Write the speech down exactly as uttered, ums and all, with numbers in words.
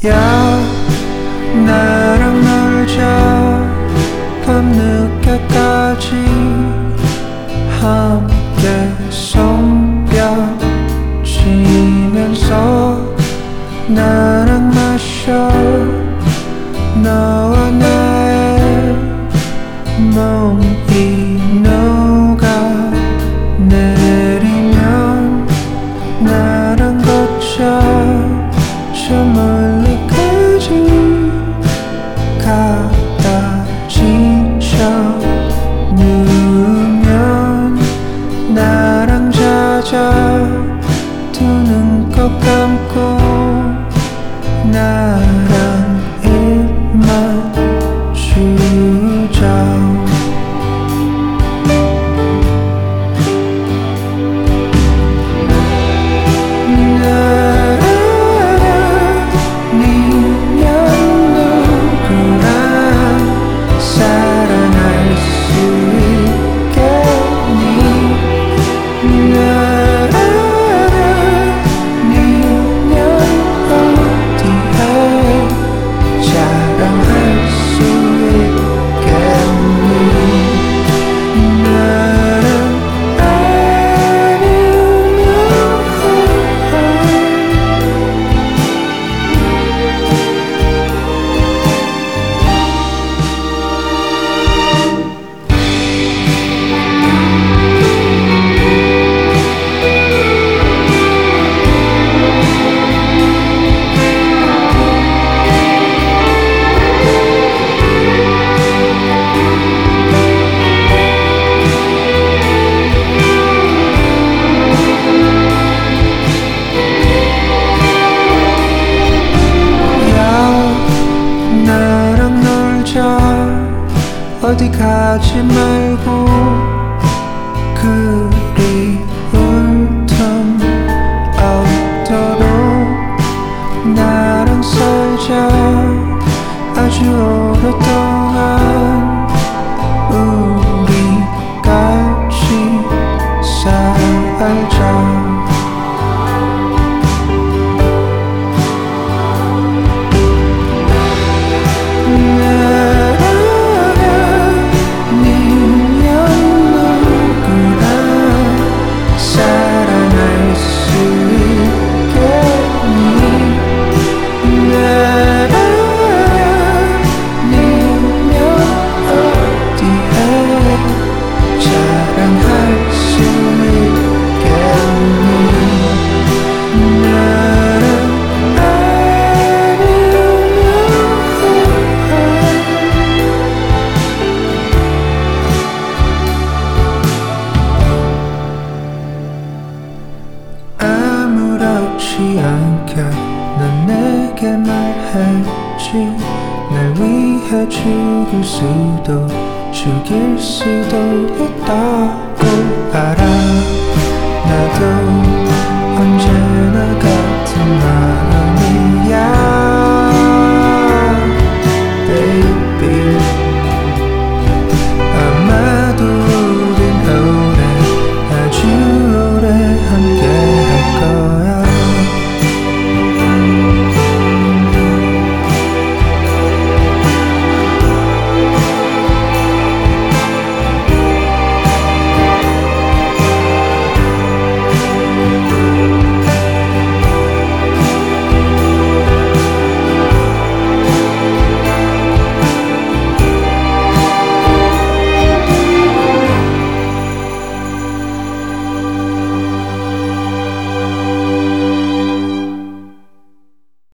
야 나랑 놀자 밤늦게까지 함께 손뼉 치면서 나랑 마셔 너와 나의 몸이 녹아 내리면 나랑 걷자 저 멀리까지 가다 지쳐 누우면 나랑 자자 두 눈 꼭 감고 나랑 입만 주자 어디 가지 말고 그리울 틈 없도록 나랑 살자 아주 오랫동안 우리 같이 살자 아무렇지 않게 넌 내게 말했지 날 위해 죽을 수도 죽일 수도 있다고 알아 나도